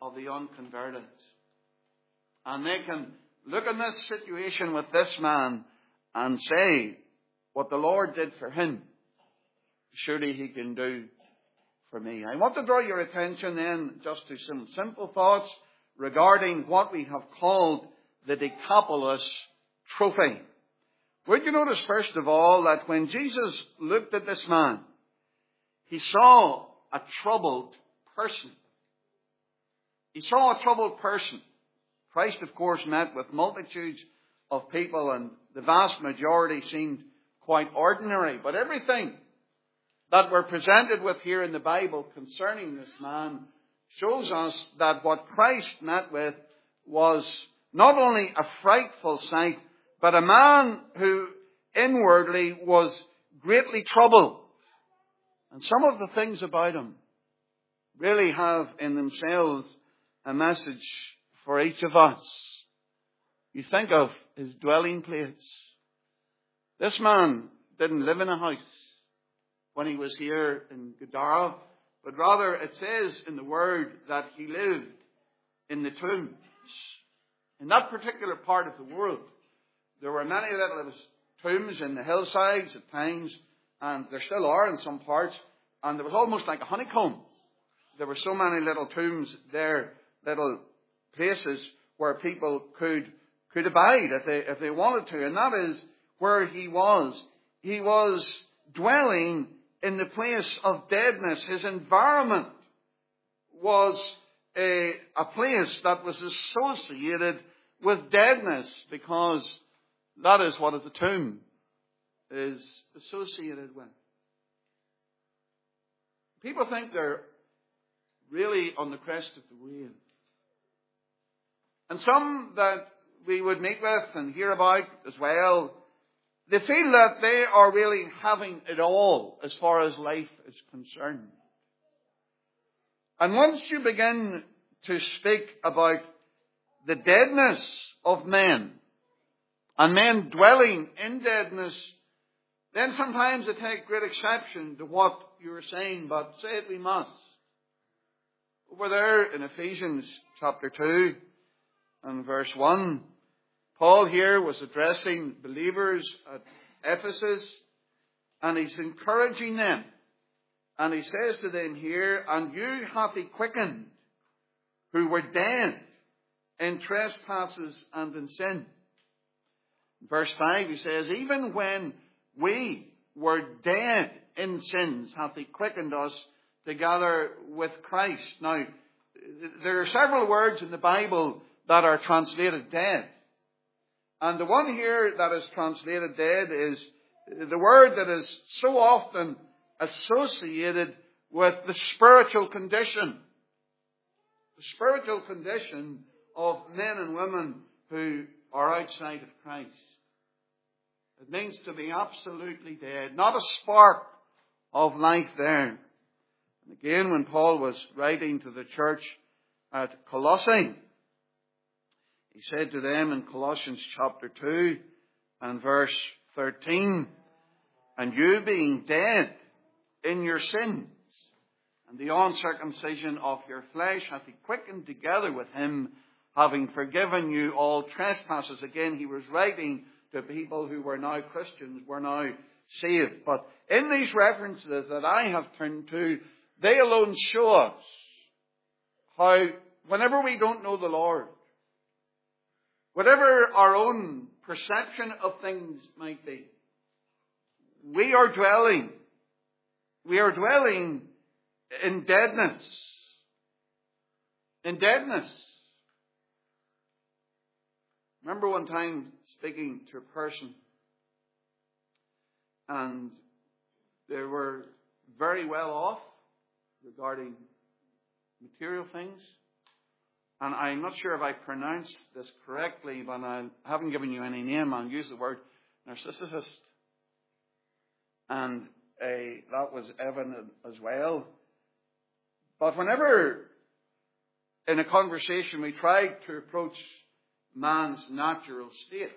of the unconverted. And they can look in this situation with this man and say, what the Lord did for him, surely He can do for me. I want to draw your attention then just to some simple thoughts regarding what we have called the Decapolis trophy. Would you notice first of all that when Jesus looked at this man, He saw a troubled person. He saw a troubled person. Christ, of course, met with multitudes of people, and the vast majority seemed quite ordinary. But everything that we're presented with here in the Bible concerning this man shows us that what Christ met with was not only a frightful sight, but a man who inwardly was greatly troubled. And some of the things about him really have in themselves a message for each of us. You think of his dwelling place. This man didn't live in a house when he was here in Gadara, but rather it says in the Word that he lived in the tombs. In that particular part of the world, there were many little tombs in the hillsides at times, and there still are in some parts, and there was almost like a honeycomb. There were so many little tombs there, little places where people could abide if they wanted to, and that is where he was. He was dwelling in the place of deadness. His environment was a place that was associated with deadness, because that is what the tomb is associated with. People think they're really on the crest of the wave. And some that we would meet with and hear about as well, they feel that they are really having it all as far as life is concerned. And once you begin to speak about the deadness of men, and men dwelling in deadness, then sometimes they take great exception to what you're saying, but say it we must. Over there in Ephesians chapter 2 and verse 1, Paul here was addressing believers at Ephesus, and he's encouraging them. And he says to them here, and you hath He quickened, who were dead in trespasses and in sin. Verse 5, he says, even when we were dead in sins, hath He quickened us together with Christ. Now, there are several words in the Bible that are translated dead. And the one here that is translated dead is the word that is so often associated with the spiritual condition. The spiritual condition of men and women who are outside of Christ. It means to be absolutely dead. Not a spark of life there. And again, when Paul was writing to the church at Colossae, he said to them in Colossians chapter 2 and verse 13, and you being dead in your sins, and the uncircumcision of your flesh hath He quickened together with Him, having forgiven you all trespasses. Again, he was writing to people who were now Christians, were now saved. But in these references that I have turned to, they alone show us how whenever we don't know the Lord, whatever our own perception of things might be, we are dwelling in deadness. In deadness. Remember one time speaking to a person, and they were very well off regarding material things. And I'm not sure if I pronounced this correctly, but I haven't given you any name. I'll use the word narcissist. And that was evident as well. But whenever in a conversation we tried to approach man's natural state,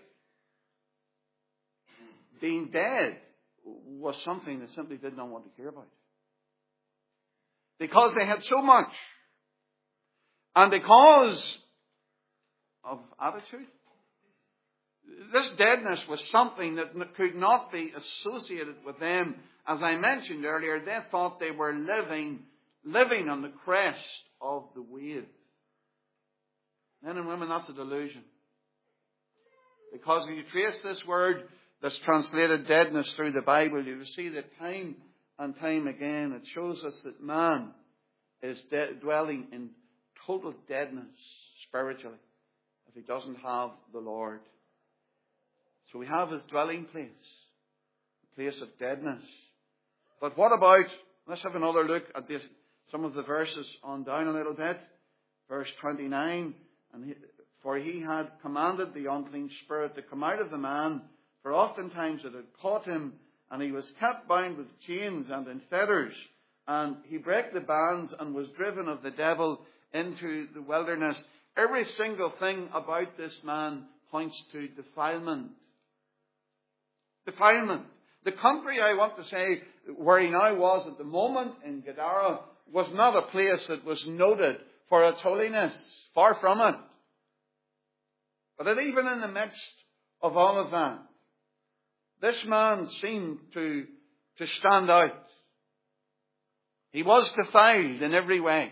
being dead was something they simply did not want to hear about. Because they had so much. And because of attitude, this deadness was something that could not be associated with them. As I mentioned earlier, they thought they were living on the crest of the wave. Men and women, that's a delusion. Because if you trace this word that's translated deadness through the Bible, you will see that time and time again it shows us that man is dwelling in total deadness spiritually if he doesn't have the Lord. So we have his dwelling place, a place of deadness. But what about, let's have another look at this, some of the verses on down a little bit. Verse 29, for he had commanded the unclean spirit to come out of the man, for oftentimes it had caught him, and he was kept bound with chains and in fetters. And he brake the bands and was driven of the devil into the wilderness. Every single thing about this man points to defilement. Defilement. The country, I want to say, where he now was at the moment, in Gadara, was not a place that was noted for its holiness. Far from it. But that even in the midst of all of that, this man seemed to stand out. He was defiled in every way.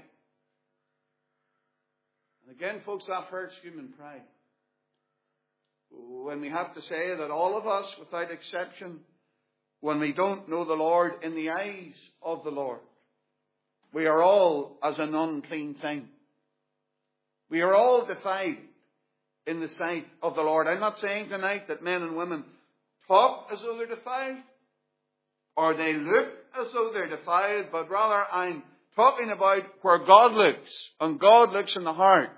And again, folks, that hurts human pride. When we have to say that all of us, without exception, when we don't know the Lord in the eyes of the Lord, we are all as an unclean thing. We are all defiled in the sight of the Lord. I'm not saying tonight that men and women talk as though they're defiled, or they look as though they're defiled, but rather I'm talking about where God looks, and God looks in the heart.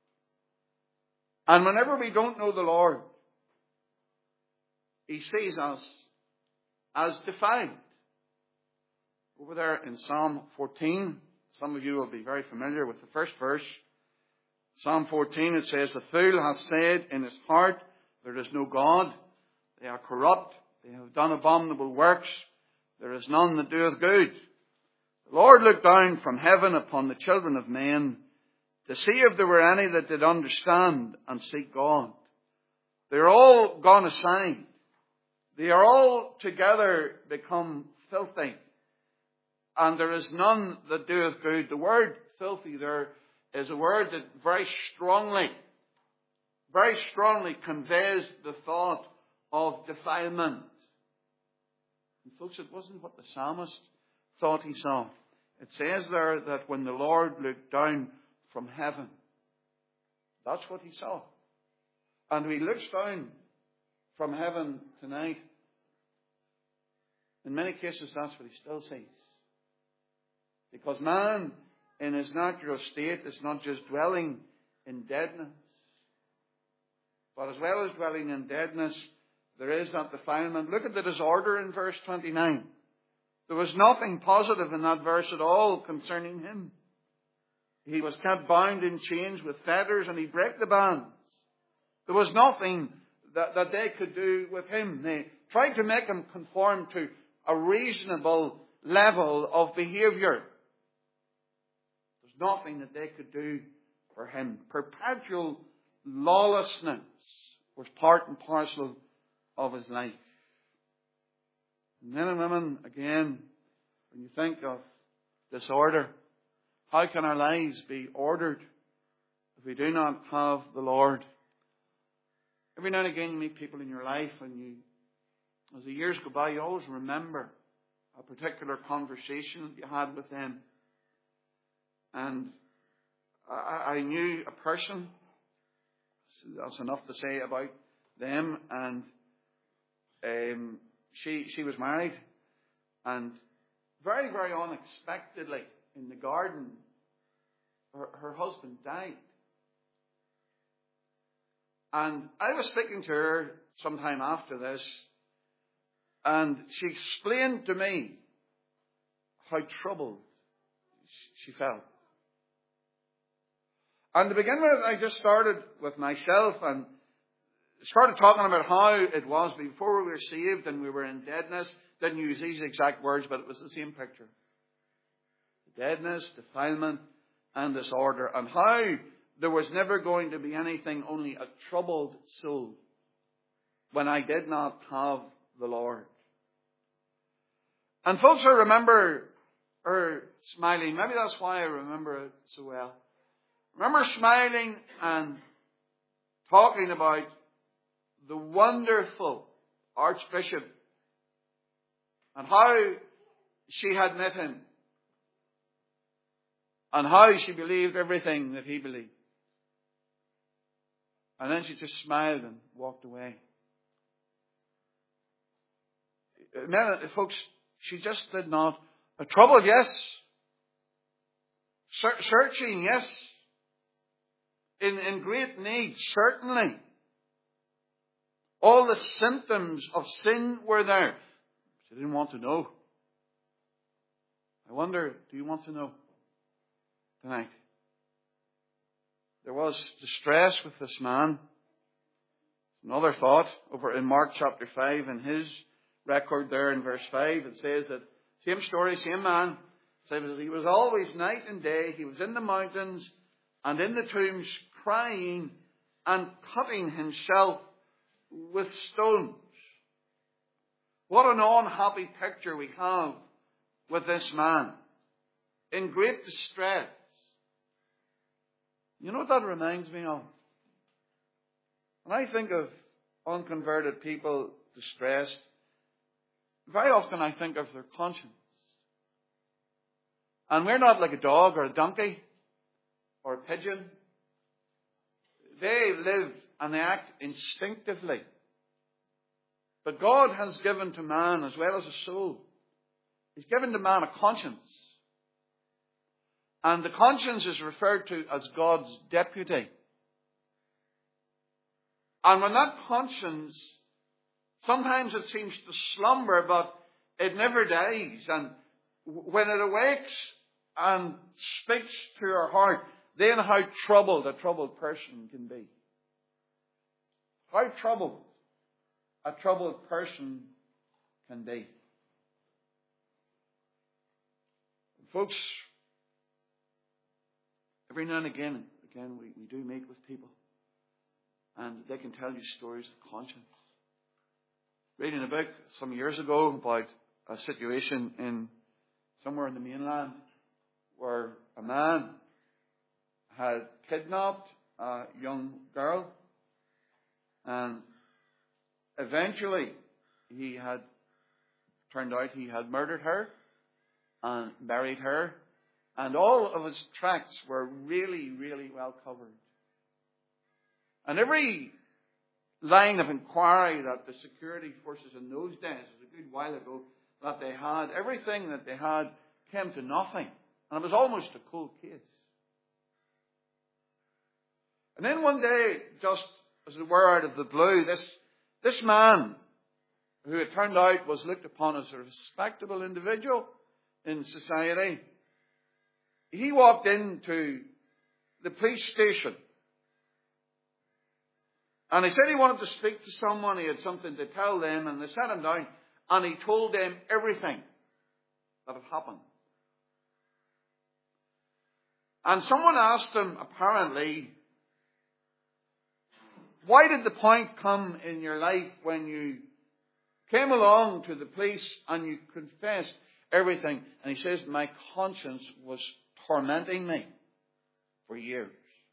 And whenever we don't know the Lord, he sees us as defiled. Over there in Psalm 14, some of you will be very familiar with the first verse. Psalm 14, it says, the fool has said in his heart, there is no God. They are corrupt. They have done abominable works. There is none that doeth good. The Lord looked down from heaven upon the children of men to see if there were any that did understand and seek God. They are all gone aside. They are all together become filthy. And there is none that doeth good. The word filthy there is a word that very strongly conveys the thought of defilement. And folks, it wasn't what the psalmist thought he saw. It says there that when the Lord looked down from heaven, that's what he saw. And when he looks down from heaven tonight, in many cases that's what he still sees. Because man, in his natural state, is not just dwelling in deadness, but as well as dwelling in deadness, there is that defilement. Look at the disorder in verse 29. There was nothing positive in that verse at all concerning him. He was kept bound in chains with fetters, and he brake the bands. There was nothing that they could do with him. They tried to make him conform to a reasonable level of behaviour. There's nothing that they could do for him. Perpetual lawlessness was part and parcel of his life. Men and women, again, when you think of disorder, how can our lives be ordered if we do not have the Lord? Every now and again you meet people in your life, and you, as the years go by, you always remember a particular conversation that you had with them. And I knew a person, that's enough to say about them, and she was married, and very, very unexpectedly in the garden, her husband died. And I was speaking to her sometime after this, and she explained to me how troubled she felt. And to begin with, I just started with myself and started talking about how it was before we were saved and we were in deadness. Didn't use these exact words, but it was the same picture. Deadness, defilement. and disorder, and how there was never going to be anything, only a troubled soul, when I did not have the Lord. And folks, I remember her smiling. Maybe that's why I remember it so well. I remember smiling and talking about the wonderful Archbishop and how she had met him and how she believed everything that he believed. And then she just smiled and walked away. Folks, she just did not. Troubled, yes. Searching, yes. In great need, certainly. All the symptoms of sin were there. She didn't want to know. I wonder, do you want to know tonight? There was distress with this man. Another thought over in Mark chapter 5, in his record there in verse 5, it says that same story, same man. It says he was always night and day. He was in the mountains and in the tombs crying and cutting himself with stones. What an unhappy picture we have with this man. In great distress. You know what that reminds me of? When I think of unconverted people distressed, very often I think of their conscience. And we're not like a dog or a donkey or a pigeon. They live and they act instinctively. But God has given to man, as well as a soul, He's given to man a conscience. And the conscience is referred to as God's deputy. And when that conscience, sometimes it seems to slumber, but it never dies. And when it awakes and speaks to our heart, then how troubled a troubled person can be. How troubled a troubled person can be. Folks, every now and again we do meet with people, and they can tell you stories of conscience. Reading a book some years ago about a situation in somewhere in the mainland where a man had kidnapped a young girl, and eventually turned out he had murdered her and buried her, and all of his tracks were really, really well covered. And every line of inquiry that the security forces in those days, it was a good while ago, that they had, everything that they had came to nothing. And it was almost a cold case. And then one day, just as it were out of the blue, this man, who it turned out was looked upon as a respectable individual in society, he walked into the police station. And he said he wanted to speak to someone, he had something to tell them, and they sat him down, and he told them everything that had happened. And someone asked him, apparently, why did the point come in your life when you came along to the police and you confessed everything? And he says, my conscience was tormenting me for years.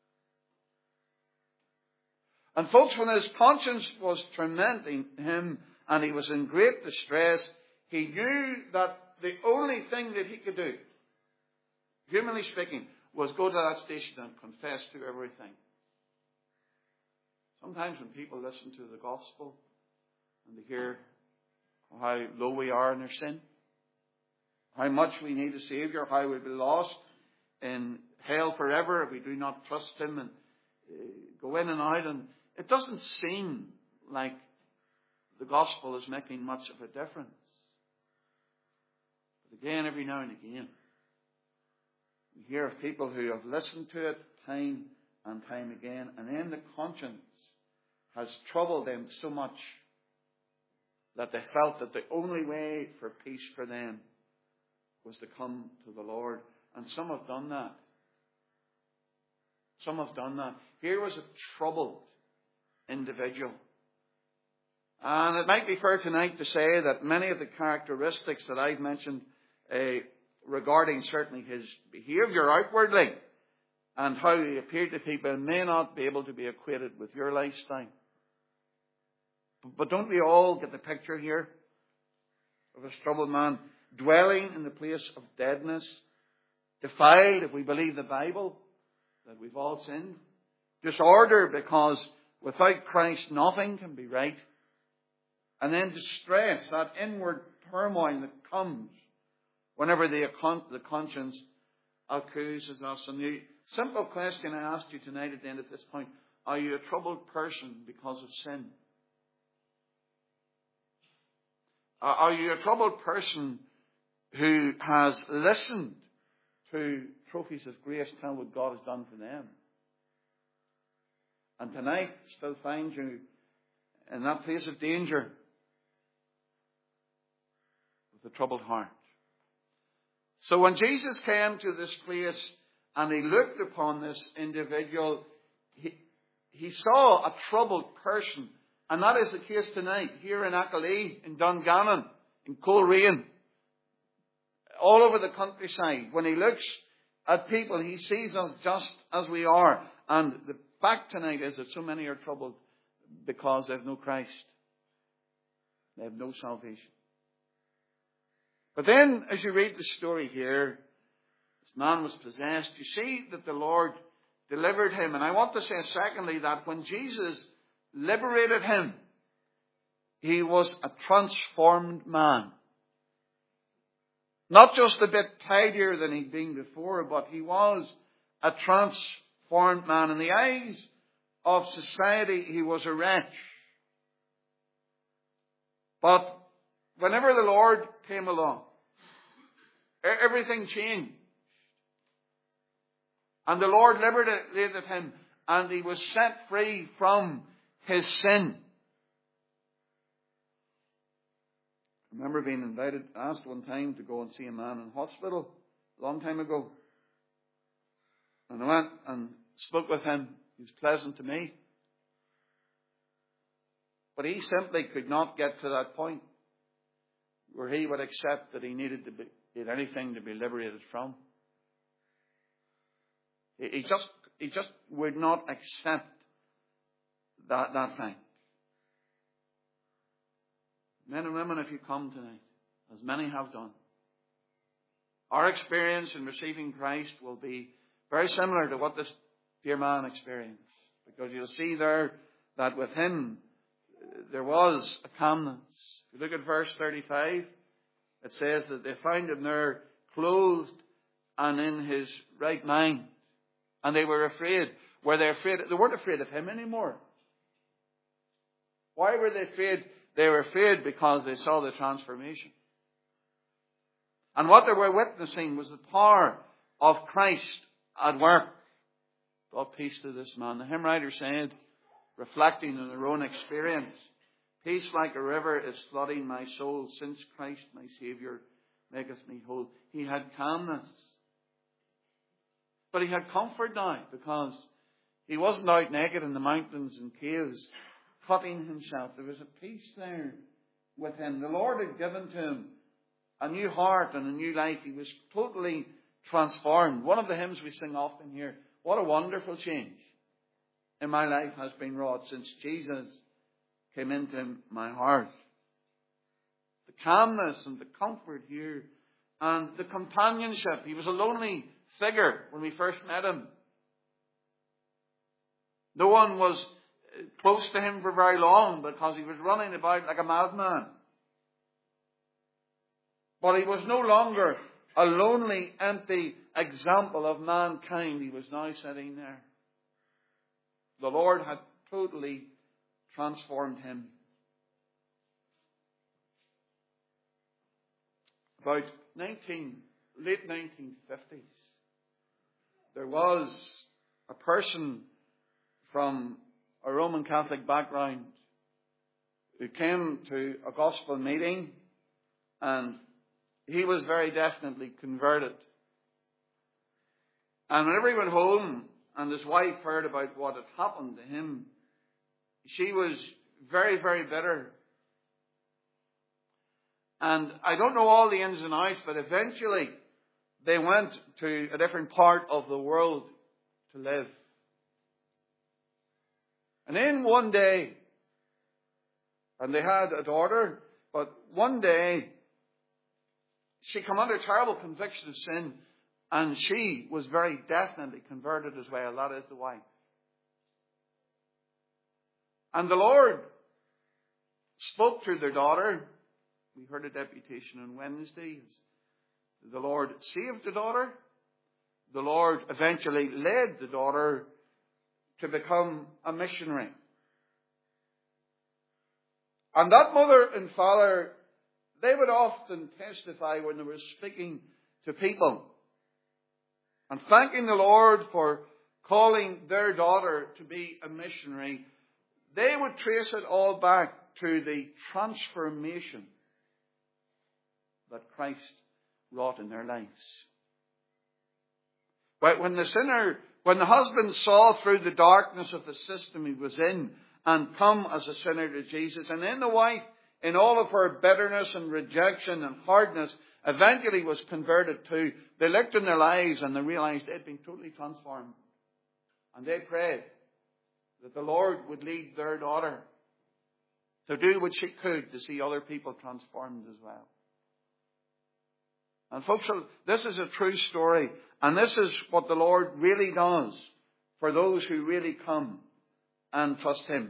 And folks, when his conscience was tormenting him and he was in great distress, he knew that the only thing that he could do, humanly speaking, was go to that station and confess to everything. Sometimes when people listen to the gospel and they hear how low we are in our sin, how much we need a Saviour, how we'll be lost in hell forever if we do not trust Him and go in and out, and it doesn't seem like the gospel is making much of a difference. But again, every now and again, we hear of people who have listened to it time and time again, and then the conscience has troubled them so much that they felt that the only way for peace for them was to come to the Lord. And some have done that. Some have done that. Here was a troubled individual. And it might be fair tonight to say that many of the characteristics that I've mentioned regarding certainly his behaviour outwardly and how he appeared to people may not be able to be equated with your lifestyle. But don't we all get the picture here of this troubled man dwelling in the place of deadness, defiled, if we believe the Bible, that we've all sinned, disorder because without Christ nothing can be right, and then distress, that inward turmoil that comes whenever the conscience accuses us. And the simple question I asked you tonight at the end of this point, are you a troubled person because of sin? Are you a troubled person who has listened to trophies of grace tell what God has done for them? And tonight still finds you in that place of danger with a troubled heart. So when Jesus came to this place and he looked upon this individual, he saw a troubled person. And that is the case tonight, here in Achalee, in Dungannon, in Coleraine, all over the countryside. When he looks at people, he sees us just as we are. And the fact tonight is that so many are troubled because they have no Christ. They have no salvation. But then, as you read the story here, this man was possessed. You see that the Lord delivered him. And I want to say, secondly, that when Jesus liberated him, he was a transformed man. Not just a bit tidier than he'd been before, but he was a transformed man. In the eyes of society, he was a wretch. But whenever the Lord came along, everything changed. And the Lord liberated him, and he was set free from his sin. I remember being asked one time to go and see a man in hospital a long time ago. And I went and spoke with him. He was pleasant to me. But he simply could not get to that point where he would accept that he needed anything to be liberated from. He just would not accept that thing. Men and women, if you come tonight, as many have done, our experience in receiving Christ will be very similar to what this dear man experienced. Because you'll see there that with him there was a calmness. If you look at verse 35, it says that they found him there clothed and in his right mind. And they were afraid. Were they afraid? They weren't afraid of him anymore. Why were they afraid? They were afraid because they saw the transformation. And what they were witnessing was the power of Christ at work. God peace to this man. The hymn writer said, reflecting on their own experience, peace like a river is flooding my soul, since Christ my Saviour maketh me whole. He had calmness. But he had comfort now, because he wasn't out naked in the mountains and caves cutting himself. There was a peace there with him. The Lord had given to him a new heart and a new life. He was totally transformed. One of the hymns we sing often here, what a wonderful change in my life has been wrought since Jesus came into my heart. The calmness and the comfort here and the companionship. He was a lonely figure when we first met him. No one was close to him for very long because he was running about like a madman. But he was no longer a lonely, empty example of mankind. He was now sitting there. The Lord had totally transformed him. About late 1950s, there was a person from a Roman Catholic background who came to a gospel meeting, and he was very definitely converted. And whenever he went home and his wife heard about what had happened to him, she was very, very bitter. And I don't know all the ins and outs, but eventually they went to a different part of the world to live. And then one day, and they had a daughter, but one day she came under terrible conviction of sin, and she was very definitely converted as well. That is the wife. And the Lord spoke through their daughter. We heard a deputation on Wednesday. The Lord saved the daughter. The Lord eventually led the daughter to become a missionary. And that mother and father, they would often testify when they were speaking to people and thanking the Lord for calling their daughter to be a missionary. They would trace it all back to the transformation that Christ wrought in their lives. But when the husband saw through the darkness of the system he was in and come as a sinner to Jesus, and then the wife, in all of her bitterness and rejection and hardness, eventually was converted too. They looked in their lives and they realized they'd been totally transformed. And they prayed that the Lord would lead their daughter to do what she could to see other people transformed as well. And folks, this is a true story. And this is what the Lord really does for those who really come and trust Him.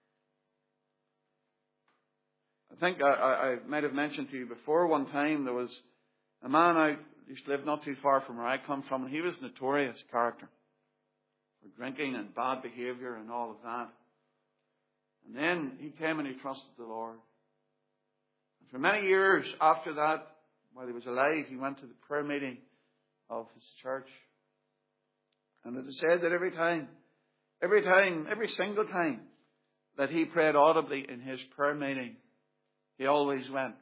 I think I might have mentioned to you before, one time there was a man I used to live not too far from where I come from, and he was a notorious character for drinking and bad behaviour and all of that. And then he came and he trusted the Lord. And for many years after that, while he was alive, he went to the prayer meeting of his church. And it is said that every single time that he prayed audibly in his prayer meeting, he always went.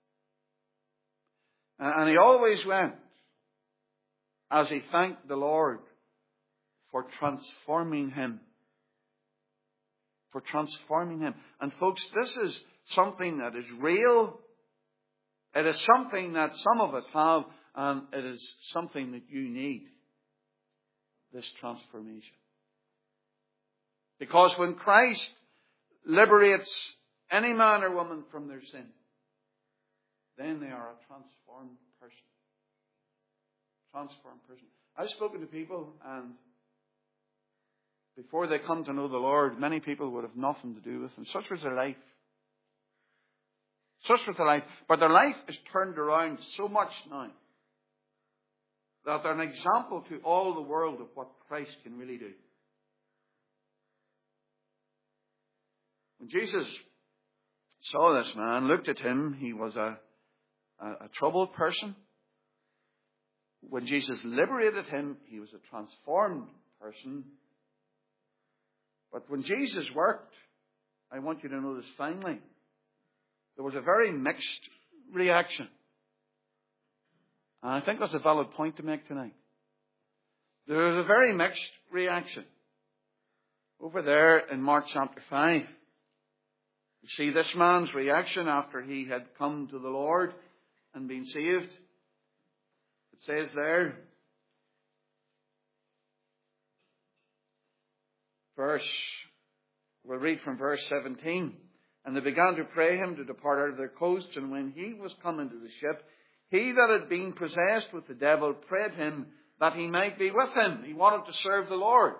And he always went as he thanked the Lord for transforming him. For transforming him. And folks, this is something that is real. It is something that some of us have, and it is something that you need. This transformation. Because when Christ liberates any man or woman from their sin, then they are a transformed person. Transformed person. I've spoken to people, and before they come to know the Lord, many people would have nothing to do with them. Such was their life. Such was their life. But their life is turned around so much now that they're an example to all the world of what Christ can really do. When Jesus saw this man, looked at him, he was a troubled person. When Jesus liberated him, he was a transformed person. But when Jesus worked, I want you to know this finally, there was a very mixed reaction. And I think that's a valid point to make tonight. There was a very mixed reaction. Over there in Mark chapter 5, you see this man's reaction after he had come to the Lord and been saved. It says there, we'll read from verse 17. And they began to pray him to depart out of their coasts. And when he was come into the ship, he that had been possessed with the devil prayed him that he might be with him. He wanted to serve the Lord.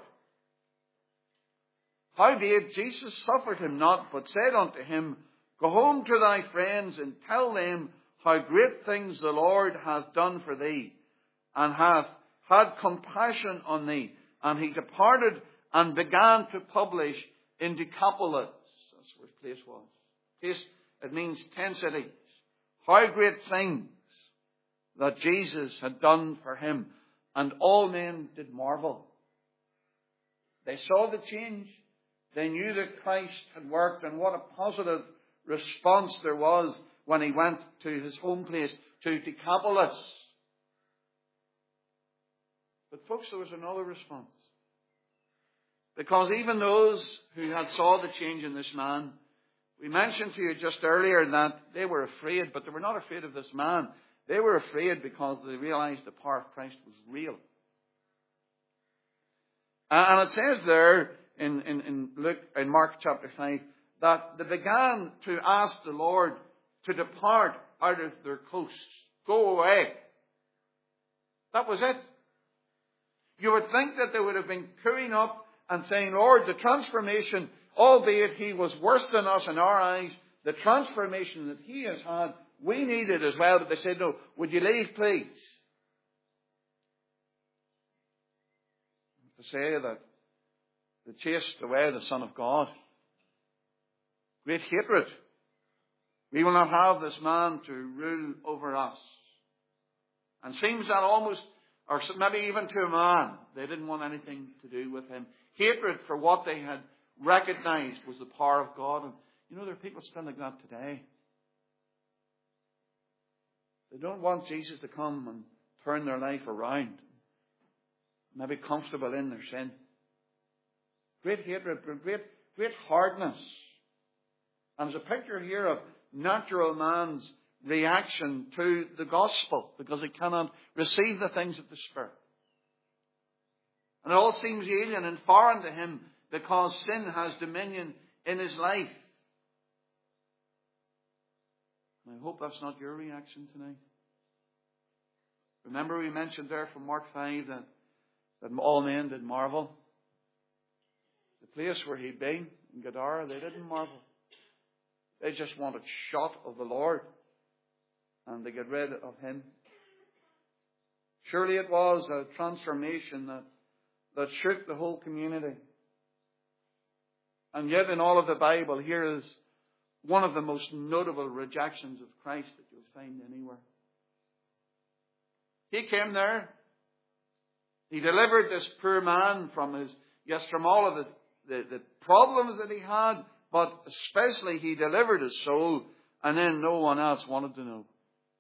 Howbeit Jesus suffered him not, but said unto him, Go home to thy friends and tell them how great things the Lord hath done for thee, and hath had compassion on thee. And he departed and began to publish in Decapolis. That's where his place was. Place, it means 10 cities. How great things that Jesus had done for him. And all men did marvel. They saw the change. They knew that Christ had worked, and what a positive response there was when he went to his home place, to Decapolis. But folks, there was another response. Because even those who had saw the change in this man, we mentioned to you just earlier that they were afraid, but they were not afraid of this man. They were afraid because they realized the power of Christ was real. And it says there in Mark chapter 5 that they began to ask the Lord to depart out of their coasts. Go away. That was it. You would think that they would have been cooing up and saying, Lord, the transformation, albeit he was worse than us in our eyes, the transformation that he has had, we need it as well. But they said, no, would you leave, please? To say that they chased away the Son of God. Great hatred. We will not have this man to rule over us. And seems that almost, or maybe even to a man, they didn't want anything to do with him. Hatred for what they had recognized was the power of God. And you know, there are people still like that today. They don't want Jesus to come and turn their life around. Maybe comfortable in their sin. Great hatred, great hardness. And there's a picture here of natural man's reaction to the gospel because he cannot receive the things of the Spirit. And it all seems alien and foreign to him because sin has dominion in his life. And I hope that's not your reaction tonight. Remember we mentioned there from Mark 5 that all men did marvel. The place where he'd been in Gadara, they didn't marvel. They just wanted shot of the Lord. And they got rid of him. Surely it was a transformation that shook the whole community. And yet in all of the Bible, here is one of the most notable rejections of Christ that you'll find anywhere. He came there. He delivered this poor man from from all of the problems that he had, but especially he delivered his soul, and then no one else wanted to know.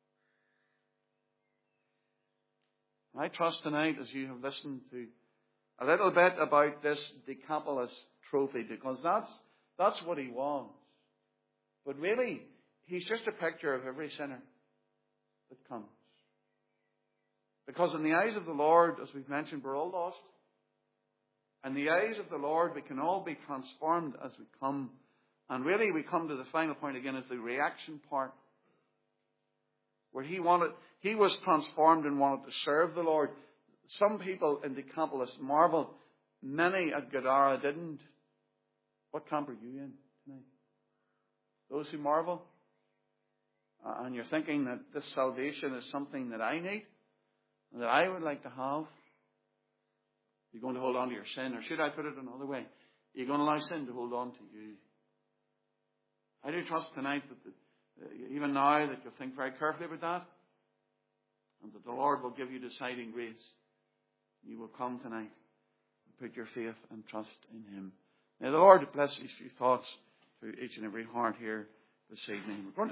I trust tonight, as you have listened to a little bit about this Decapolis trophy, because that's what he was. But really, he's just a picture of every sinner that comes. Because in the eyes of the Lord, as we've mentioned, we're all lost. In the eyes of the Lord, we can all be transformed as we come. And really, we come to the final point again, is the reaction part. Where he was transformed and wanted to serve the Lord. Some people in Decapolis marveled. Many at Gadara didn't. What camp are you in tonight? Those who marvel? And you're thinking that this salvation is something that I need? That I would like to have? You're going to hold on to your sin. Or should I put it another way? You're going to allow sin to hold on to you. I do trust tonight that even now that you'll think very carefully about that. And that the Lord will give you deciding grace. You will come tonight and put your faith and trust in Him. May the Lord bless these few thoughts to each and every heart here this evening. We're going to